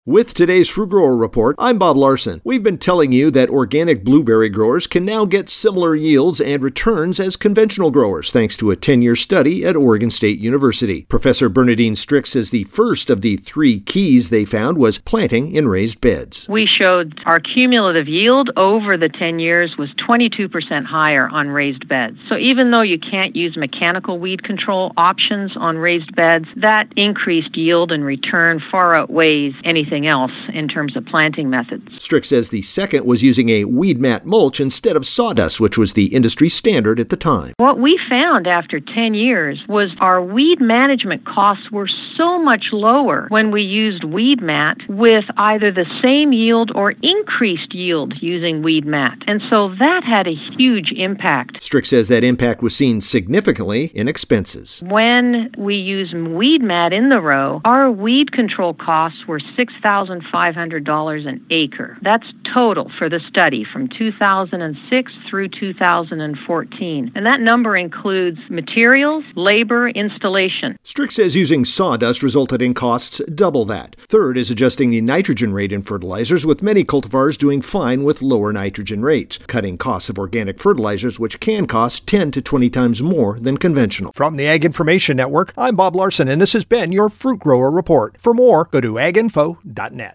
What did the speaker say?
With today's Fruit Grower Report, I'm Bob Larson. We've been telling you that organic blueberry growers can now get similar yields and returns as conventional growers, thanks to a 10-year study at Oregon State University. Professor Bernadine Strick says the first of the three keys they found was planting in raised beds. We showed our cumulative yield over the 10 years was 22% higher on raised beds. So even though you can't use mechanical weed control options on raised beds, that increased yield and return far outweighs anything else in terms of planting methods. Strick says the second was using a weed mat mulch instead of sawdust, which was the industry standard at the time. What we found after 10 years was our weed management costs were so much lower when we used weed mat with either the same yield or increased yield using weed mat. And so that had a huge impact. Strick says that impact was seen significantly in expenses. When we used weed mat in the row, our weed control costs were $6,500 an acre. That's total for the study from 2006 through 2014. And that number includes materials, labor, installation. Strick says using sawdust resulted in costs double that. Third is adjusting the nitrogen rate in fertilizers, with many cultivars doing fine with lower nitrogen rates, cutting costs of organic fertilizers, which can cost 10 to 20 times more than conventional. From the Ag Information Network, I'm Bob Larson, and this has been your Fruit Grower Report. For more, go to aginfo.net.